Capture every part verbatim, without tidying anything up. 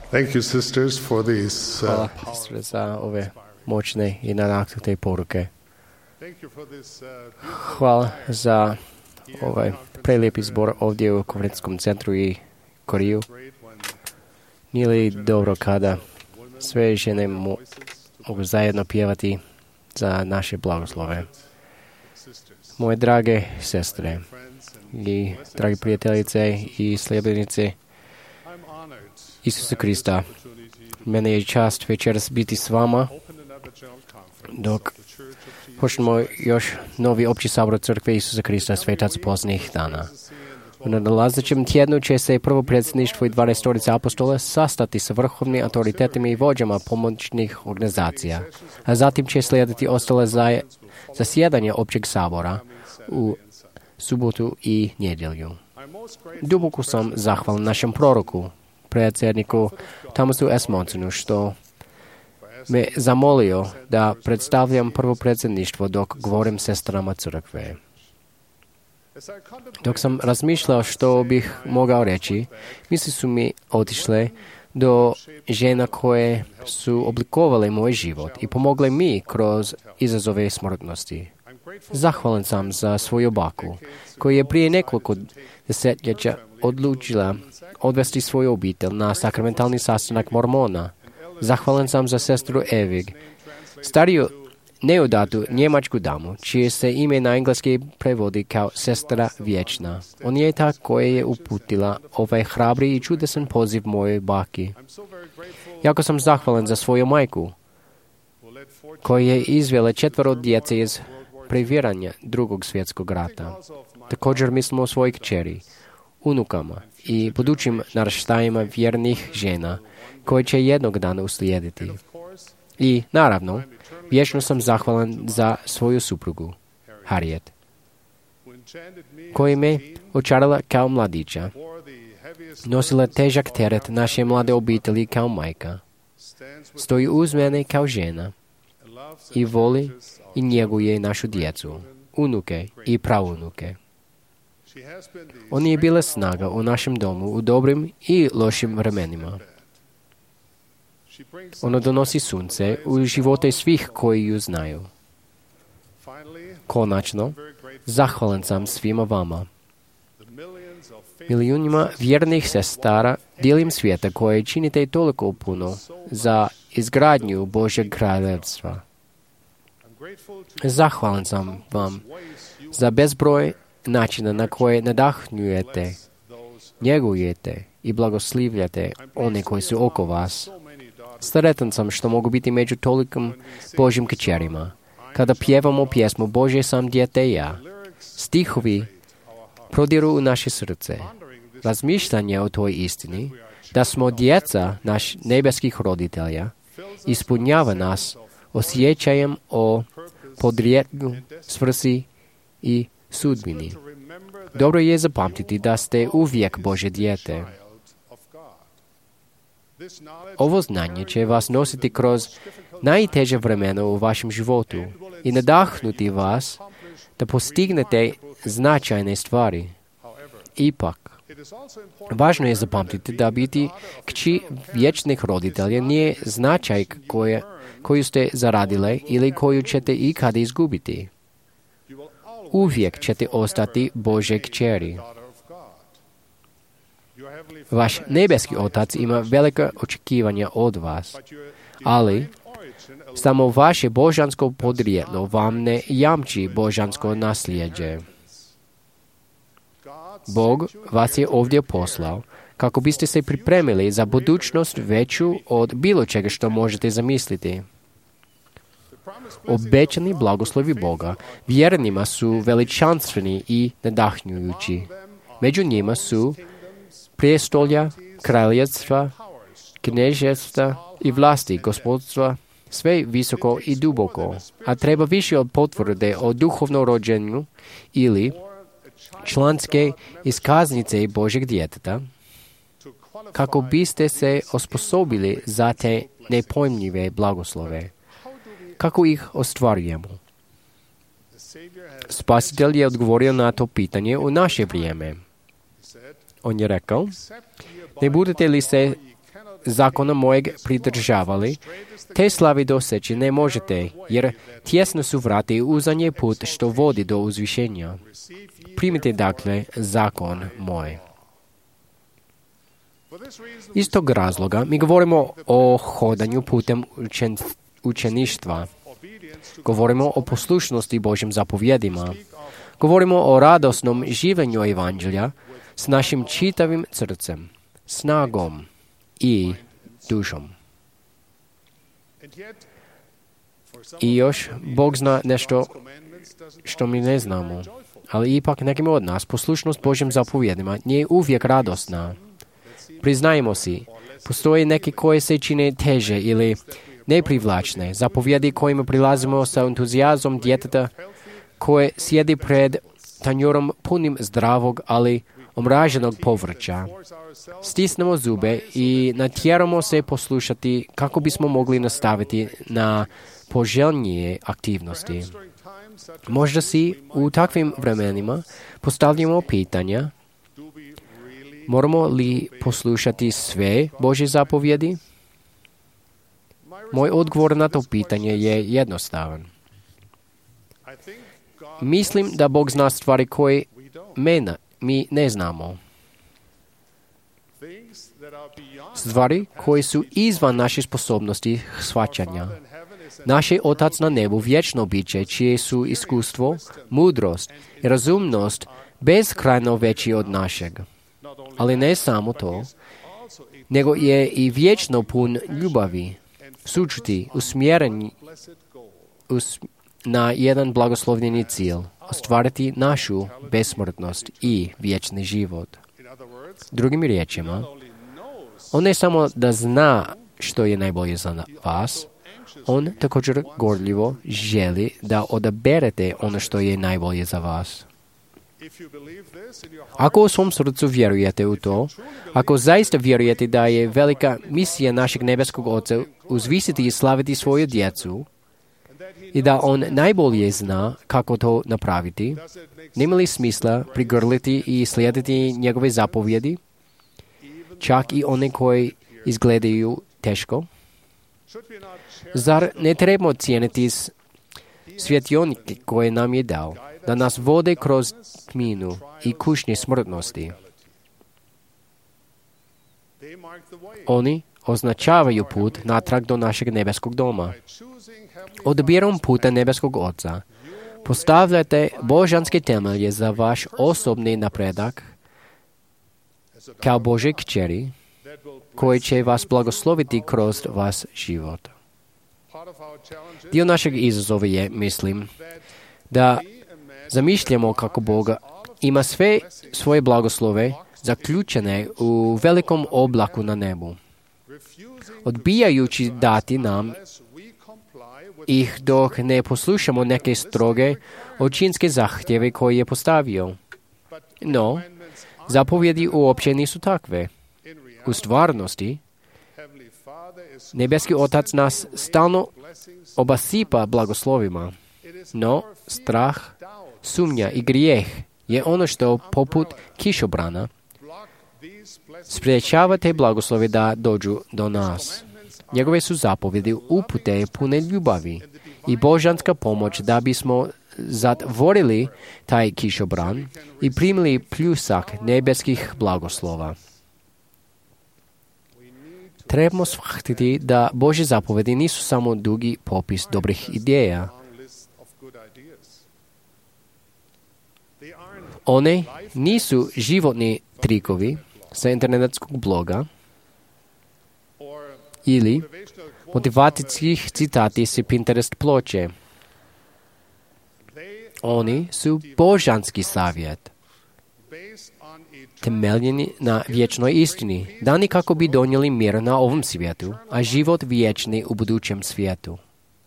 Thank you, sisters, for these. Hvala, Uh, sestre, za ove moćne i nadahnute poruke. thank you for this, uh, beautiful Hvala za ovaj prelijepi zbor ovdje u konferencijskom centru i Koriju. great when Nije li dobro kada sve žene mo- mogu zajedno pjevati za naše blagoslove? sisters, Moje drage sestre friends, and i dragi prijateljice i sljedbenice I'm honored Isusa Krista, opportunity mene je čast večeras biti s vama to open another general conference dok of the Church of Jesus počnemo još novi opći sabor Crkve Isusa Krista svetac posljednjih dana. U nadolazećem tjednu će se prvo predsjedništvo i dvanaestorica apostola sastati sa vrhovnim autoritetima i vođama pomoćnih organizacija, a zatim će slijediti ostale zaje- zasjedanja općeg sabora u subotu i nedjelju. I'm most grateful Duboko sam zahvalan našem proroku, predsjedniku Thomasu S. Monsonu, što me zamolio da predstavljam prvo predsjedništvo dok govorim sestrama crkve. as I contemplate Dok sam razmišljao što bih mogao reći, misli su mi otišle do žena koje su oblikovale moj život i pomogle mi kroz izazove smrtnosti. I'm grateful Zahvalan sam za svoju baku, koja je prije nekoliko desetljeća odlučila odvesti svoju obitelj na sakramentalni sastanak mormona. Zahvalan sam za sestru Evig, stariju neudatu njemačku damu, čije se ime na engleski prevodi kao sestra vječna. On je ta koja je uputila ovaj hrabri i čudesan poziv mojoj baki. I'm so very grateful Jako sam zahvalan za svoju majku, who led four koja je izvela četvero djece iz previranja drugog svjetskog rata. of my Također mislimo o svojoj kćeri, unukama i budućim naraštajima vjernih žena koje će jednog dana uslijediti. course I, naravno, vječno sam zahvalan za svoju suprugu, Harriet, who enchanted me koja me očarala kao mladića, for the heaviest nosila težak teret naše mlade obitelji kao majka, stands with stoji uz mene kao žena and loves i voli i njeguje našu djecu, unuke i pravunuke. she has been the On je bila snaga u našem domu u dobrim i lošim vremenima. she brings Ono donosi sunce u živote svih koji ju znaju. finally Konačno, very grateful zahvalan sam svima vama, the millions of faithful milijunima vjernih sestara dijelim svijeta koje činite toliko puno za izgradnju Božjeg kraljevstva. I'm grateful to Zahvalan sam vam ways you za bezbroj načina na koje nadahnjujete, those njegujete i blagoslivljate one koji su oko vas. so many daughters Sretan sam što mogu biti među tolikim Božjim kćerima. Kada pjevamo pjesmu Bože sam dijete ja, stihovi prodiru u naše srce. Razmišljanje o toj istini, da smo djeca naš nebeskih roditelja, ispunjava nas osjećajem o podrijetlu, svrsi i sudbini. to remember that Dobro je zapamtiti da ste uvijek Božje dijete. child of God. This knowledge Ovo znanje će vas nositi kroz najteže vremena u vašem životu i nadahnuti vas da postignete značajne stvari. Ipak, it is also important važno je zapamtiti da biti kći vječnih roditelja nije značaj koje, koju ste zaradile ili koju ćete ikada izgubiti. you will always Uvijek ćete ostati Božje kćeri. daughter of God. Your heavenly Vaš Father has nebeski high otac ima velika očekivanja od vas, but your ali divine origin alone samo vaše božansko podrijetlo vam ne jamči božansko nasljeđe. God Bog vas je ovdje poslao kako biste se pripremili za budućnost veću od bilo čega što možete zamisliti. Obećani blagoslovi Boga vjernima su veličanstveni i nadahnjujući. Među njima su prijestolja, kraljevstva, knježevstva i vlasti gospodstva, sve visoko i duboko, a treba više od potvrde o duhovnom rođenju ili članske iskaznice Božeg djeteta, to qualify kako biste se osposobili za te nepojmljive blagoslove. Kako ih ostvarujemo? the Savior has Spasitelj je odgovorio na to pitanje u naše vrijeme. said, On je rekao, except ye ne abide budete li se zakona mojeg pridržavali, te slavi doseći ne možete, jer tjesno su vrata i uzan je put što vodi do uzvišenja. Primite dakle zakon moj. Iz tog razloga mi govorimo o hodanju putem učen, učeništva. Govorimo o poslušnosti Božjim zapovjedima. Govorimo o radosnom življenju evanđelja s našim čitavim srcem, snagom i dušom. I još Bog zna nešto što mi ne znamo, ali ipak nekim od nas poslušnost Božjim zapovjedima nije uvijek radosna. Priznajmo si, postoje neki koji se čine teže ili neprivlačne, zapovjedi kojima prilazimo sa entuzijazmom djeteta koje sjedi pred tanjurom punim zdravog, ali omraženog povrća. Stisnemo zube i natjeramo se poslušati kako bismo mogli nastaviti na poželjnije aktivnosti. Možda si u takvim vremenima postavljamo pitanja: moramo li poslušati sve Božje zapovjedi? Moj odgovor na to pitanje je jednostavan. Mislim da Bog zna stvari koje mena, mi ne znamo. Stvari koje su izvan naše sposobnosti shvaćanja. Naš Otac na nebu vječno biće, čije su iskustvo, mudrost i razumnost bezkrajno veći od našeg. Ali ne samo to, nego je i vječno pun ljubavi, sućuti, usmjeren us, na jedan blagoslovljeni cilj, ostvariti našu besmrtnost i vječni život. Drugim riječima, on ne samo da zna što je najbolje za vas, on također gorljivo želi da odaberete ono što je najbolje za vas. Ako u svom srcu vjerujete u to, ako zaista vjerujete da je velika misija našeg nebeskog Oca uzvisiti i slaviti svoju djecu i da on najbolje zna kako to napraviti, nema li smisla prigrliti i slijediti njegove zapovjedi, čak i one koji izgledaju teško? Zar ne trebamo cijeniti svjetionike koje nam je dao, da nas vode kroz tminu i kušnje smrtnosti? Oni označavaju put natrag do našeg nebeskog doma. Odabirom puta nebeskog Oca postavljate božanske temelje za vaš osobni napredak kao Božje kćeri, koji će vas blagosloviti kroz vas život. Dio našeg izazova je, mislim, da zamišljamo kako Bog ima sve svoje blagoslove zaključene u velikom oblaku na nebu, odbijajući dati nam ih dok ne poslušamo neke stroge očinske zahtjeve koje je postavio. No, zapovjedi uopće nisu takve. U stvarnosti, nebeski Otac nas stalno obasipa blagoslovima, no strah, sumnja i grijeh je ono što poput kišobrana spriječava te blagoslove da dođu do nas. Njegove su zapovjedi upute pune ljubavi i božanska pomoć da bismo zatvorili taj kišobran i primili pljusak nebeskih blagoslova. Trebamo shvatiti da Božje zapovjedi nisu samo dugi popis dobrih ideja. One nisu životni trikovi sa internetskog bloga ili motivacijskih citati s Pinterest ploče. Oni su božanski savjet, temeljeni na vječnoj istini, dani kako bi donijeli mir na ovom svijetu, a život vječni u budućem svijetu.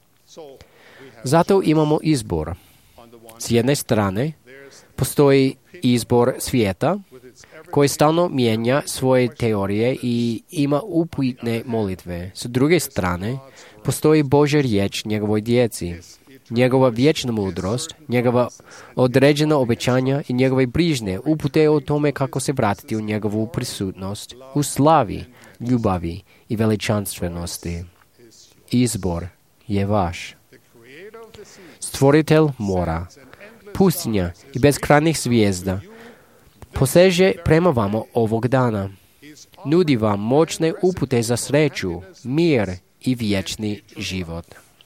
Zato imamo izbor. S jedne strane, postoji izbor svijeta, koji stalno mijenja svoje teorije i ima upitne molitve. S druge strane, postoji Božja riječ njegovoj djeci, njegova vječna mudrost, njegova određena obećanja i njegove brižne upute o tome kako se vratiti u njegovu prisutnost u slavi, ljubavi i veličanstvenosti. Izbor je vaš. Stvoritelj mora, pustinja i beskrajnih zvijezda poseže prema vama ovog dana. Nudi vam moćne upute za sreću, mir i vječni život.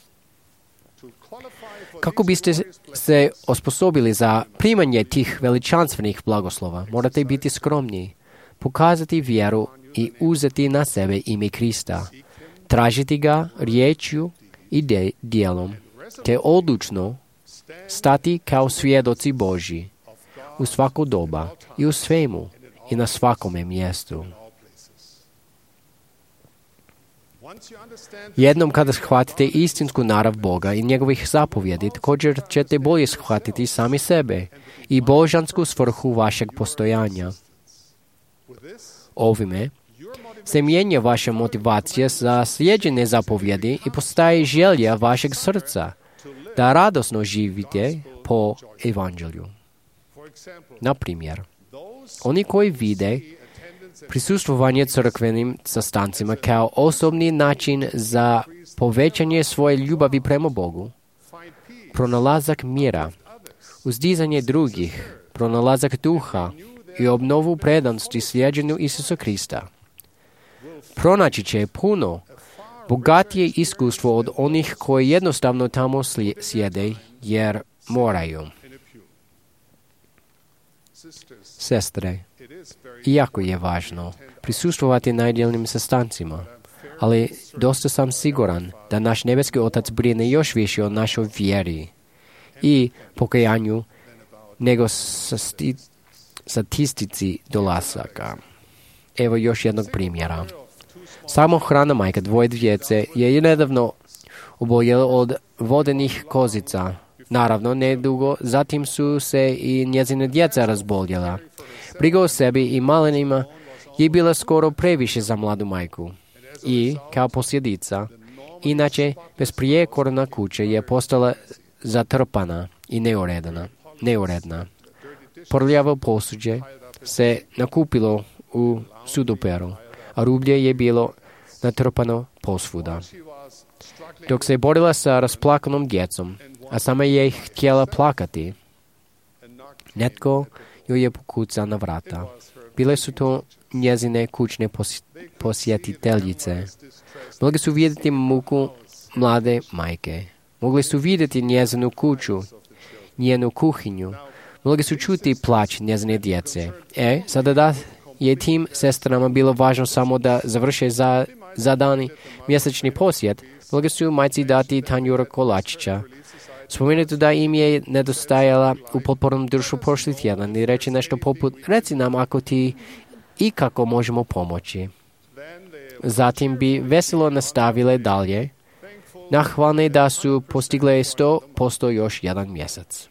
Kako biste se osposobili za primanje tih veličanstvenih blagoslova, morate biti skromni, pokazati vjeru i uzeti na sebe ime Krista, tražiti ga riječju i de- dijelom, te odlučno stati kao svjedoci Božji u svako doba i u svemu i na svakome mjestu. Jednom kada shvatite istinsku narav Boga i njegovih zapovjedi, također ćete bolje shvatiti sami sebe i božansku svrhu vašeg postojanja. Ovime se mijenja vaša motivacija za slijeđenje zapovjedi i postaje želja vašeg srca da radosno živite po evanđelju. Na primjer, oni koji vide prisustvovanje crkvenim sastancima kao osobni način za povećanje svoje ljubavi prema Bogu, pronalazak mira, uzdizanje drugih, pronalazak duha i obnovu predanosti slijeđenju Isusa Krista, pronaći će puno bogatije iskustvo od onih koji jednostavno tamo sjede jer moraju. Sestre, iako je važno prisustvovati najdjelnim sastancima, ali dosta sam siguran da naš nebeski Otac brine još više o našoj vjeri i pokajanju nego sti, statistici dolasaka. Evo još jednog primjera. Samohrana majka dvoje djece je nedavno oboljela od vodenih kozica. Naravno, nedugo zatim su se i njezine djeca razboljela. Briga o sebi i malenima je bila skoro previše za mladu majku. I, kao posljedica, inače besprijekorna kuća je postala zatrpana i neuredana, neuredna. Prljavo posuđe se nakupilo u sudoperu, a rublje je bilo natrpano posvuda. Dok se borila sa rasplakanom djecom, a sama je htjela plakati, netko joj je pokucao na vrata. Bile su to njezine kućne posjetiteljice. Mogli su vidjeti muku mlade majke. Mogli su vidjeti njezinu kuću, njenu kuhinju. Mogli su čuti plać njezine djece. E, sada da je tim sestrama bilo važno samo da završe za, zadani mjesečni posjet, mogli su majci dati tanjura kolačića. Spomenuti da im je nedostajala u potpornom društvu prošli tjedan i reći nešto poput, reci nam ako ti i kako možemo pomoći. Zatim bi veselo nastavile dalje, nahvalne da su postigle sto posto još jedan mjesec.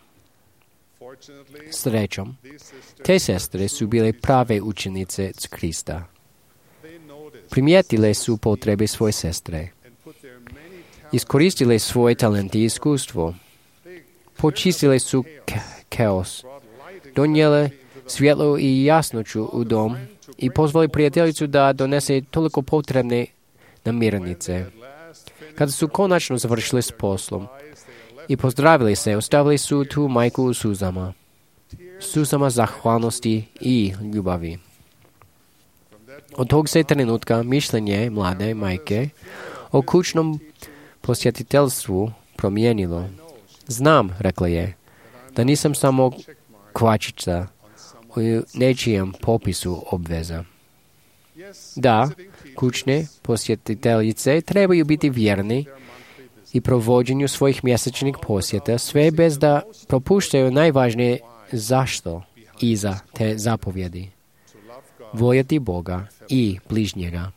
Srećom, te sestre su bile prave učenice Krista. Primijetile su potrebe svoje sestre. Iskoristile svoje talente i iskustvo. Počistile su kaos. Donijele svjetlo i jasnoću u dom i pozvali prijateljicu da donese toliko potrebne namirnice. Kada su konačno završili s poslom i pozdravili se, ostavili su tu majku u suzama. Suzama zahvalnosti i ljubavi. Od tog se trenutka mišljenje mlade majke o kućnom posjetiteljstvu promijenilo. Znam, rekla je, da nisam samo kvačica u nečijem popisu obveza. Da, kućne posjetiteljice trebaju biti vjerni i provođenju svojih mjesečnih posjeta, sve bez da propuštaju najvažnije zašto iza te zapovjedi. Voljeti Boga i bližnjega.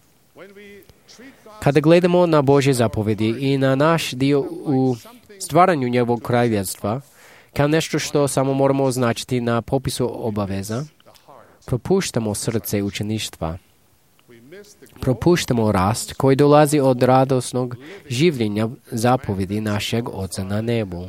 Kada gledamo na Božje zapovjedi i na naš dio u stvaranju njegovog kraljevstva, kao nešto što samo moramo označiti na popisu obaveza, propuštamo srce učeništva. Propuštamo rast koji dolazi od radosnog življenja zapovjedi našeg Oca na nebu.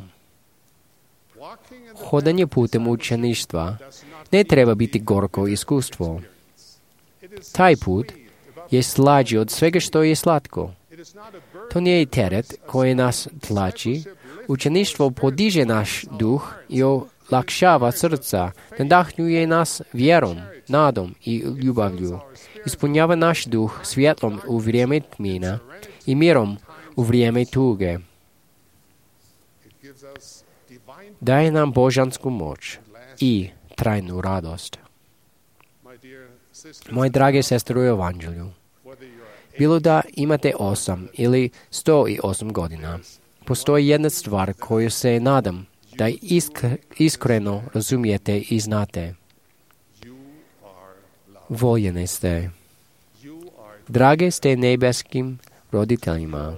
Hodanje putem učeništva ne treba biti gorko iskustvo. Taj put je slađi od svega što je slatko. To nije teret koji nas tlači. Učeništvo podiže naš duh i olakšava srca, nadahnjuje nas vjerom, nadom i ljubavlju. Ispunjava naš duh svjetlom u vrijeme tmina i mirom u vrijeme tuge. Daje nam božansku moć i trajnu radost. Moje drage sestre u Evanđelju, bilo da imate osam ili sto i osam godina, postoji jedna stvar koju se nadam da isk- iskreno razumijete i znate. Voljeni ste. Drage ste nebeskim roditeljima.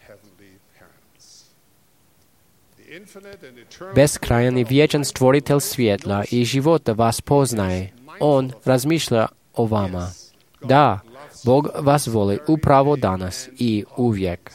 Beskrajan i vječan stvoritelj svjetla i života vas poznaje. On razmišlja o vama. Da, Bog vas voli upravo danas i uvijek.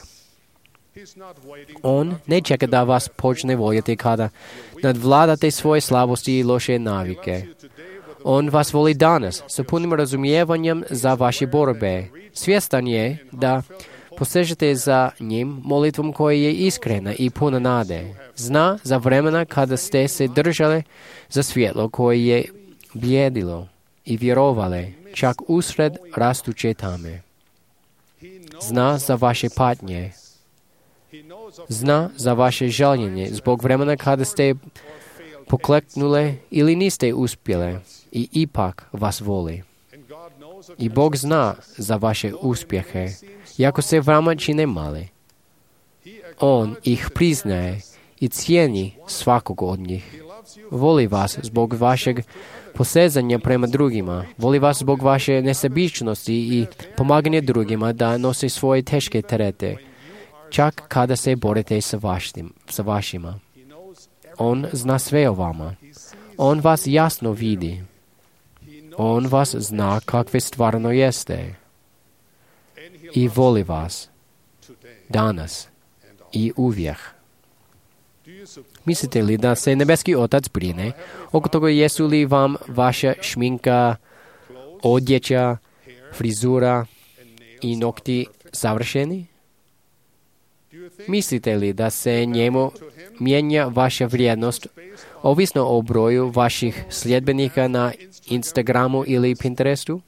On ne čeka da vas počne voljeti kada nadvladate svoje slabosti i loše navike. On vas voli danas sa punim razumijevanjem za vaše borbe. Svjestan je da posežete za njim molitvom koja je iskrena i puna nade. Zna za vremena kada ste se držali za svjetlo koje je bljedilo i vjerovale čak usred rastuće tame. Zna za vaše patnje. Zna za vaše žaljenje zbog vremena kada ste pokleknule ili niste uspjele i ipak vas voli. I Bog zna za vaše uspjehe, iako se vama čine mali. On ih priznaje i cijeni svakog od njih. Voli vas zbog vašeg posezanja prema drugima. Voli vas zbog vaše nesebičnosti i pomaganja drugima da nose svoje teške terete, čak kada se borite sa, vašim, sa vašima. On zna sve o vama. On vas jasno vidi. On vas zna kakve stvarno jeste. I voli vas danas i uvijek. Mislite li da se nebeski Otac brine oko toga jesu li vam vaša šminka, odjeća, frizura i nokti savršeni? Mislite li da se njemu mijenja vaša vrijednost ovisno o broju vaših sljedbenika na Instagramu ili Pinterestu?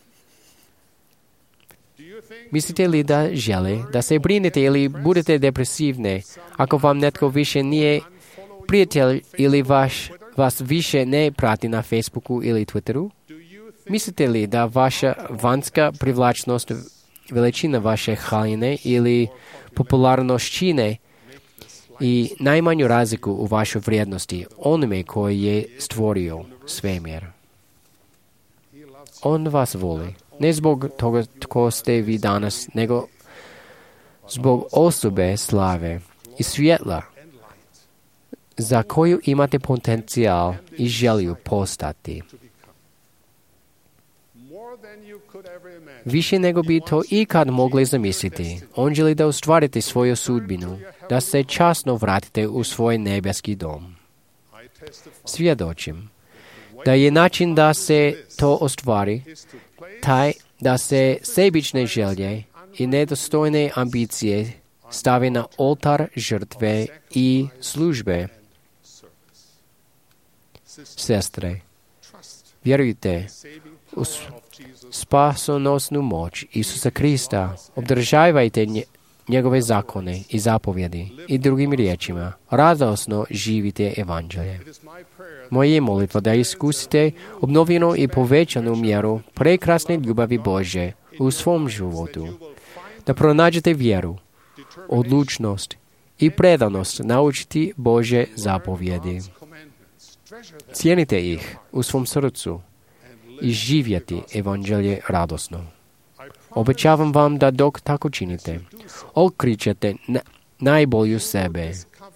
Mislite li da žele da se brinete ili budete depresivne ako vam netko više nije prijatelj ili vaš, vas više ne prati na Facebooku ili Twitteru? Mislite li da vaša vanjska privlačnost, veličina vaše haljine ili popularnost čine i najmanju razliku u vašoj vrijednosti onome koji je stvorio svemir? On vas voli. Ne zbog toga tko ste vi danas, nego zbog osobe slave i svjetla za koju imate potencijal i želju postati. Više nego bi to ikad mogli zamisliti, on želi da ostvarite svoju sudbinu, da se časno vratite u svoj nebeski dom. Svjedočim da je način da se to ostvari taj da se sebične želje i nedostojne ambicije stave na oltar žrtve i službe. Sestre, vjerujte u spasonosnu moć Isusa Krista, obdržavajte nje, njegove zakone i zapovjedi i drugim riječima, radosno živite evanđelje. Moje je molitva da iskusite obnovljenu i povećanu mjeru prekrasne ljubavi Božje u svom životu, da pronađete vjeru, odlučnost i predanost naučiti Božje zapovjedi. Cijenite ih u svom srcu i živjeti evanđelje radosno. Obećavam vam da dok tako činite, otkrićete na, najbolju sebe,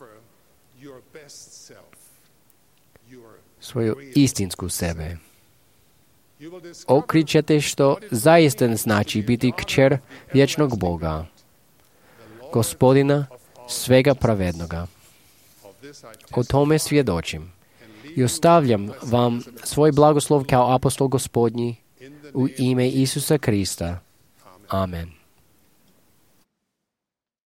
svoju istinsku sebe. Otkrićete što zaista znači biti kćer vječnog Boga, Gospodina svega pravednoga. O tome svjedočim i ostavljam vam svoj blagoslov kao apostol Gospodnji u ime Isusa Krista. Amen.